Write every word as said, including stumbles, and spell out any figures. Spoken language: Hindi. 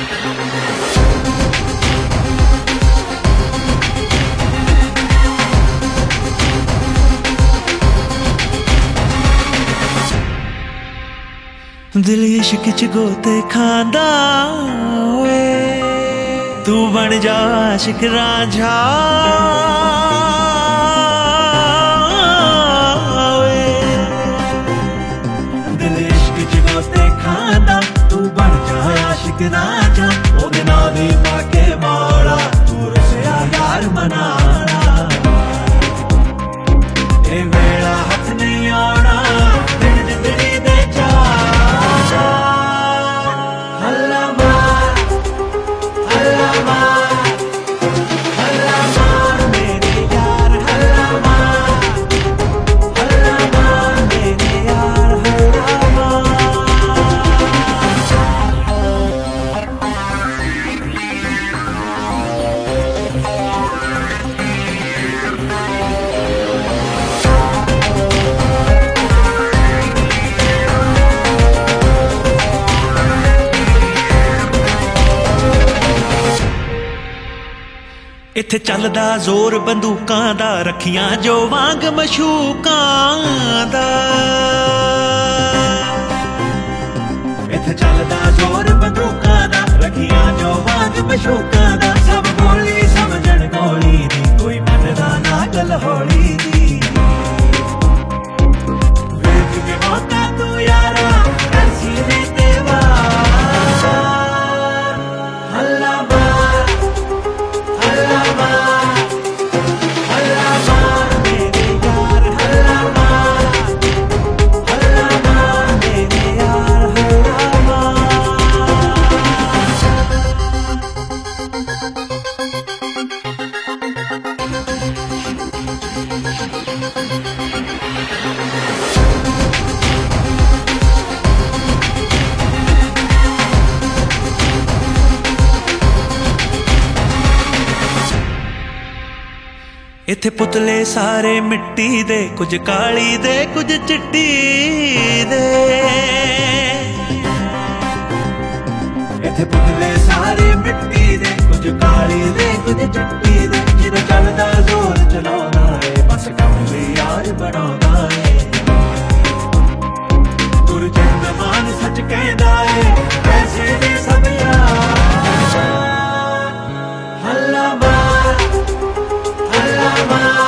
दिल इश्क च गोते खांदा ओए, तू बन जा आशिक रांझा ओए। दिल इश्क च गोते खांदा, तू बन जा आशिक रांझा। ओदे नाल दी पाके मौला, तू रसिया यार मनाना। ए वेला हथ नहीं आना, दिन जिंदड़ी दे इत्थे चलदा जोर बंदूकां दा, रखियां जो वांग मशूकां दा। इत्थे चलदा जोर बंदूकां दा, रखियां जो वांग मशूकां दा। सब बोली समझण गोली दी, कोई मनदा ना गल होली दी। वेख के मौका तू यारा, कर सीने ते वार। हल्ला मार हल्ला मार हल्ला मार मेरे यार, हल्ला मार हल्ला मार मेरे यार, हल्ला मार। इत्थे पुतले सारे मिट्टी दे, कुछ काली दे कुछ चिट्टी दे। इत्थे पुतले सारे मिट्टी दे, कुछ काली दे कुछ चिट्टी दे। जिदा चलदा जोर चलाउंदा है, बस कम भी यार बनाउंदा है। गुरचंद मान सच कहंदा है, पैसे दे सब यार। हल्ला मार हल्ला मार